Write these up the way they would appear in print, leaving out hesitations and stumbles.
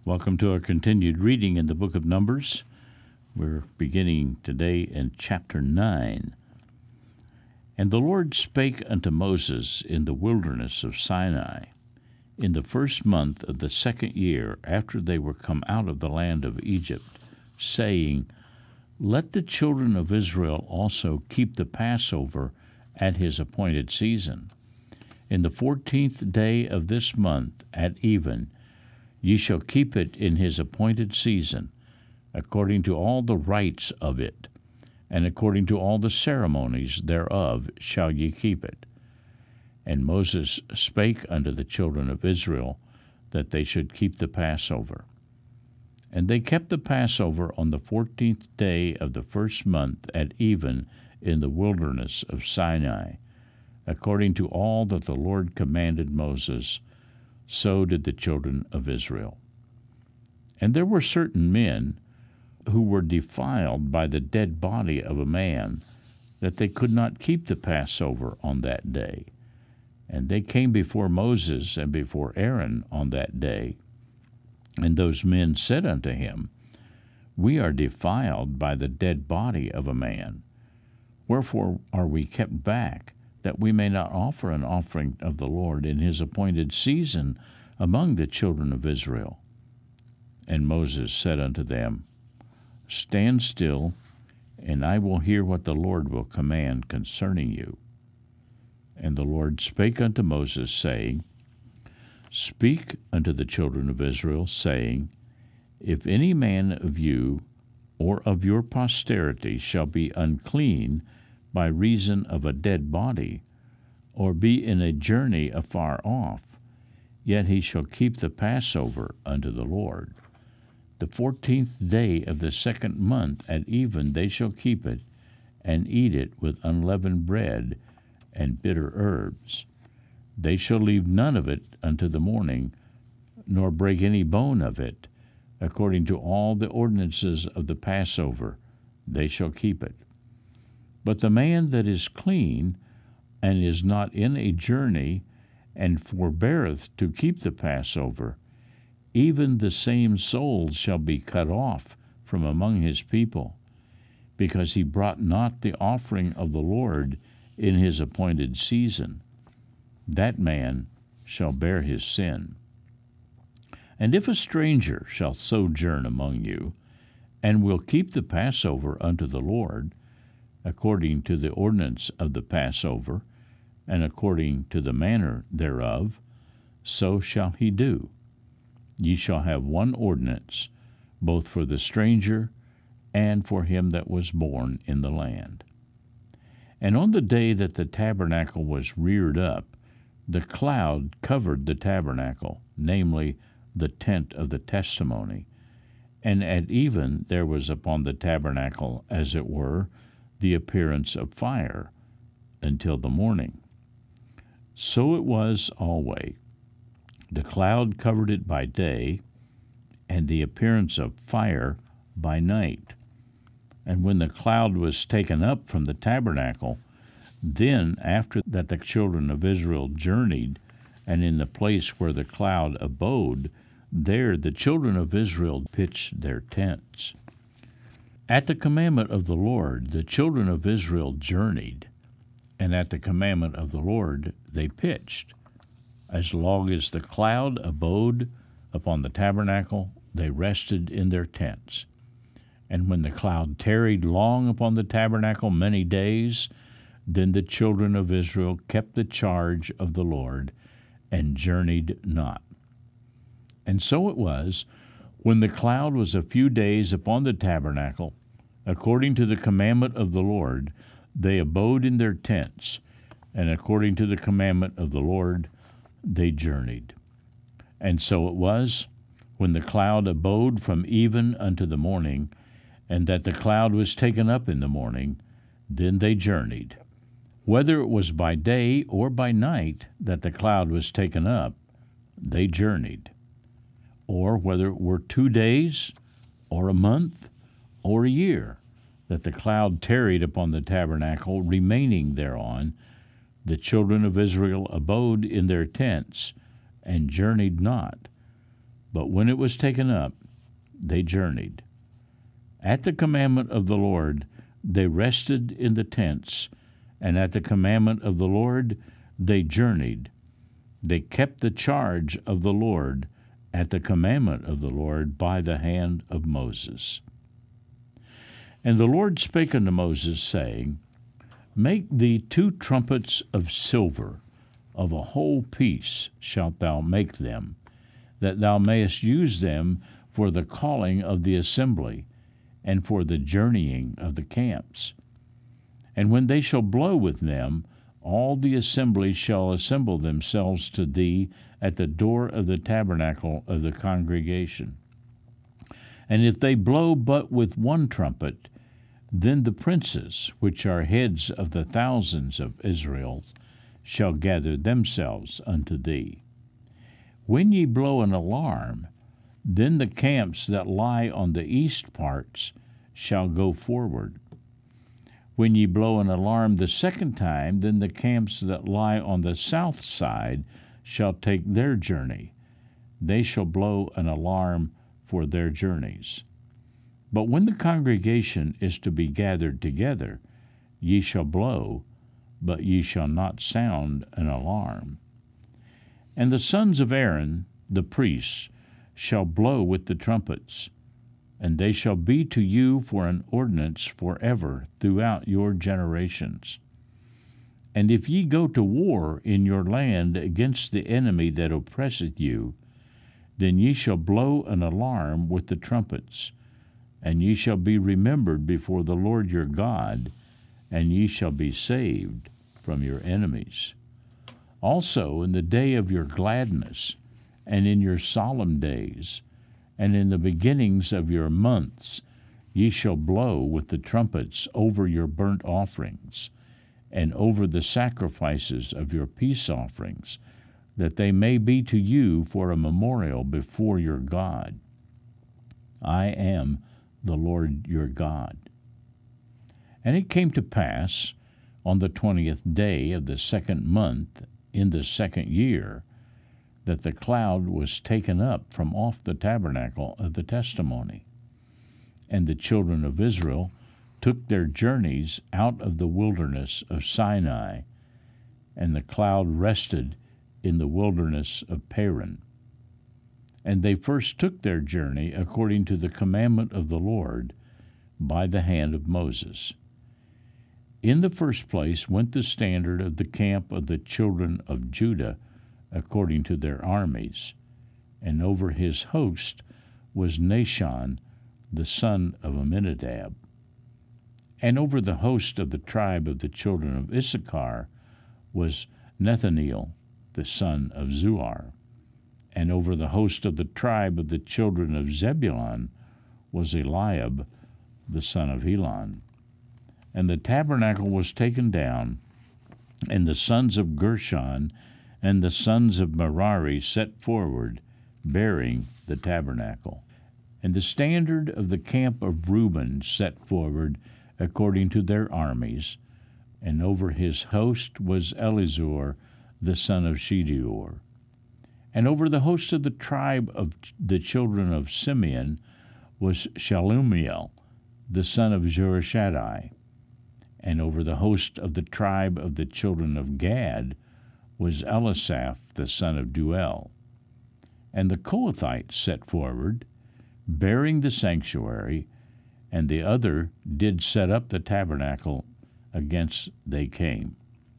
Welcome to our continued reading in the book of Numbers. We're beginning today in chapter 9. And the Lord spake unto Moses in the wilderness of Sinai, in the first month of the second year after they were come out of the land of Egypt, saying, Let the children of Israel also keep the Passover at his appointed season. In the 14th day of this month at even, ye shall keep it in his appointed season, according to all the rites of it, and according to all the ceremonies thereof shall ye keep it. And Moses spake unto the children of Israel that they should keep the Passover. And they kept the Passover on the 14th day of the first month at even in the wilderness of Sinai, according to all that the Lord commanded Moses. So did the children of Israel. And there were certain men who were defiled by the dead body of a man, that they could not keep the Passover on that day. And they came before Moses and before Aaron on that day. And those men said unto him, We are defiled by the dead body of a man. Wherefore are we kept back, that we may not offer an offering of the Lord in his appointed season among the children of Israel? And Moses said unto them, Stand still, and I will hear what the Lord will command concerning you. And the Lord spake unto Moses, saying, Speak unto the children of Israel, saying, If any man of you or of your posterity shall be unclean by reason of a dead body, or be in a journey afar off, yet he shall keep the Passover unto the Lord. The 14th day of the second month at even they shall keep it, and eat it with unleavened bread and bitter herbs. They shall leave none of it unto the morning, nor break any bone of it. According to all the ordinances of the Passover, they shall keep it. But the man that is clean, and is not in a journey, and forbeareth to keep the Passover, even the same soul shall be cut off from among his people, because he brought not the offering of the Lord in his appointed season. That man shall bear his sin. And if a stranger shall sojourn among you, and will keep the Passover unto the Lord, according to the ordinance of the Passover, and according to the manner thereof, so shall he do. Ye shall have one ordinance, both for the stranger and for him that was born in the land. And on the day that the tabernacle was reared up, the cloud covered the tabernacle, namely the tent of the testimony. And at even there was upon the tabernacle, as it were, the appearance of fire, until the morning. So it was always. The cloud covered it by day, and the appearance of fire by night. And when the cloud was taken up from the tabernacle, then after that the children of Israel journeyed, and in the place where the cloud abode, there the children of Israel pitched their tents. At the commandment of the Lord the children of Israel journeyed, and at the commandment of the Lord they pitched. As long as the cloud abode upon the tabernacle, they rested in their tents. And when the cloud tarried long upon the tabernacle many days, then the children of Israel kept the charge of the Lord, and journeyed not. And so it was, when the cloud was a few days upon the tabernacle, according to the commandment of the Lord, they abode in their tents, and according to the commandment of the Lord, they journeyed. And so it was, when the cloud abode from even unto the morning, and that the cloud was taken up in the morning, then they journeyed. Whether it was by day or by night that the cloud was taken up, they journeyed. Or whether it were 2 days, or a month, or a year, that the cloud tarried upon the tabernacle, remaining thereon, the children of Israel abode in their tents, and journeyed not, But when it was taken up, they journeyed. At the commandment of the Lord, they rested in the tents, and at the commandment of the Lord, they journeyed. They kept the charge of the Lord at the commandment of the Lord by the hand of Moses. And the Lord spake unto Moses, saying, Make thee 2 trumpets of silver, of a whole piece shalt thou make them, that thou mayest use them for the calling of the assembly, and for the journeying of the camps. And when they shall blow with them, all the assembly shall assemble themselves to thee at the door of the tabernacle of the congregation. And if they blow but with 1 trumpet, then the princes, which are heads of the thousands of Israel, shall gather themselves unto thee. When ye blow an alarm, then the camps that lie on the east parts shall go forward. When ye blow an alarm the 2nd time, then the camps that lie on the south side shall take their journey. They shall blow an alarm for their journeys. But when the congregation is to be gathered together, ye shall blow, but ye shall not sound an alarm. And the sons of Aaron, the priests, shall blow with the trumpets, and they shall be to you for an ordinance forever throughout your generations. And if ye go to war in your land against the enemy that oppresseth you, then ye shall blow an alarm with the trumpets, and ye shall be remembered before the Lord your God, and ye shall be saved from your enemies. Also in the day of your gladness, and in your solemn days, and in the beginnings of your months, ye shall blow with the trumpets over your burnt offerings, and over the sacrifices of your peace offerings, that they may be to you for a memorial before your God. I am the Lord your God. And it came to pass, on the 20th day of the 2nd month, in the 2nd year, that the cloud was taken up from off the tabernacle of the testimony. And the children of Israel took their journeys out of the wilderness of Sinai, and the cloud rested in the wilderness of Paran. And they first took their journey according to the commandment of the Lord by the hand of Moses. In the first place went the standard of the camp of the children of Judah according to their armies, and over his host was Nahshon, the son of Amminadab. And over the host of the tribe of the children of Issachar was Nethaneel, the son of Zuar. And over the host of the tribe of the children of Zebulun was Eliab, the son of Helon. And the tabernacle was taken down, and the sons of Gershon and the sons of Merari set forward, bearing the tabernacle. And the standard of the camp of Reuben set forward according to their armies, and over his host was Elizur, the son of Shedeur. And over the host of the tribe of the children of Simeon was Shalumiel, the son of Zurishaddai. And over the host of the tribe of the children of Gad was Elisaph, the son of Duel. And the Kohathites set forward, bearing the sanctuary, and the other did set up the tabernacle against they came.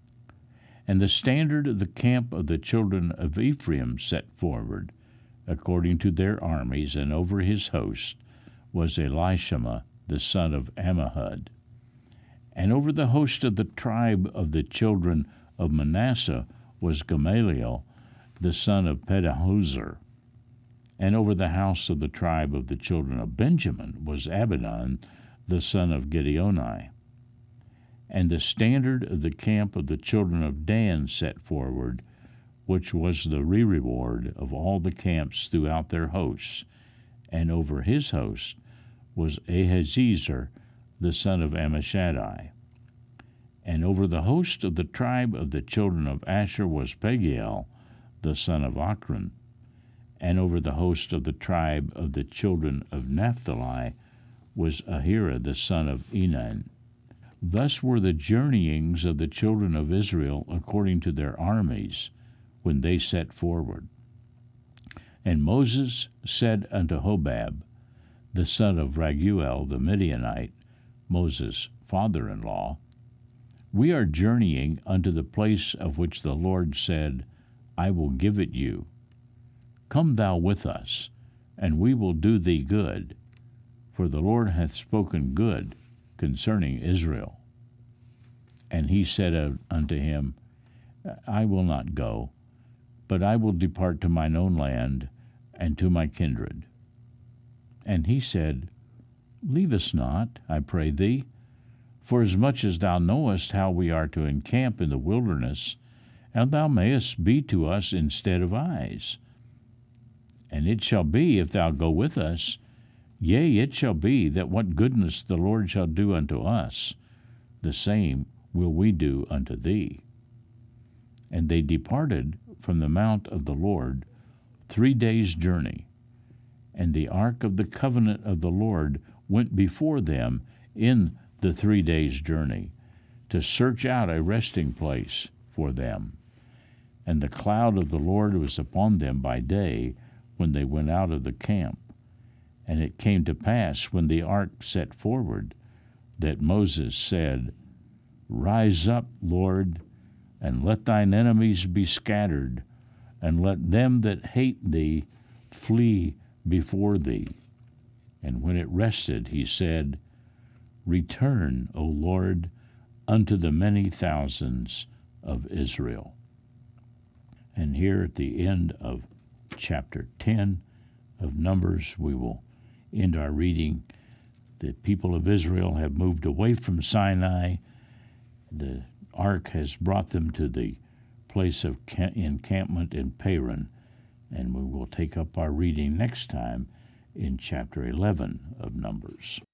And the standard of the camp of the children of Ephraim set forward, according to their armies, and over his host was Elishama, the son of Ammihud. And over the host of the tribe of the children of Manasseh was Gamaliel, the son of Pedahuzur. And over the house of the tribe of the children of Benjamin was Abidan, the son of Gideoni. And the standard of the camp of the children of Dan set forward, which was the reward of all the camps throughout their hosts. And over his host was Ahiezer, the son of Ammishaddai. And over the host of the tribe of the children of Asher was Pagiel, the son of Ochran. and over the host of the tribe of the children of Naphtali was Ahira the son of Enan. Thus were the journeyings of the children of Israel according to their armies, when they set forward. And Moses said unto Hobab, the son of Raguel the Midianite, Moses' father-in-law, We are journeying unto the place of which the Lord said, I will give it you. Come thou with us, and we will do thee good, for the Lord hath spoken good concerning Israel. And he said unto him, I will not go, but I will depart to mine own land and to my kindred. And he said, Leave us not, I pray thee, for as much as thou knowest how we are to encamp in the wilderness, and thou mayest be to us instead of eyes. And it shall be, if thou go with us, yea, it shall be, that what goodness the Lord shall do unto us, the same will we do unto thee. And they departed from the mount of the Lord 3 days' journey, and the ark of the covenant of the Lord went before them in the 3 days' journey, to search out a resting place for them. And the cloud of the Lord was upon them by day when they went out of the camp. And it came to pass, when the ark set forward, that Moses said, Rise up, Lord, and let thine enemies be scattered, and let them that hate thee flee before thee. And when it rested, he said, Return, O Lord, unto the many thousands of Israel. And here at the end of chapter 10 of Numbers, we will end our reading. The people of Israel have moved away from Sinai. The ark has brought them to the place of encampment in Paran, and we will take up our reading next time in chapter 11 of Numbers.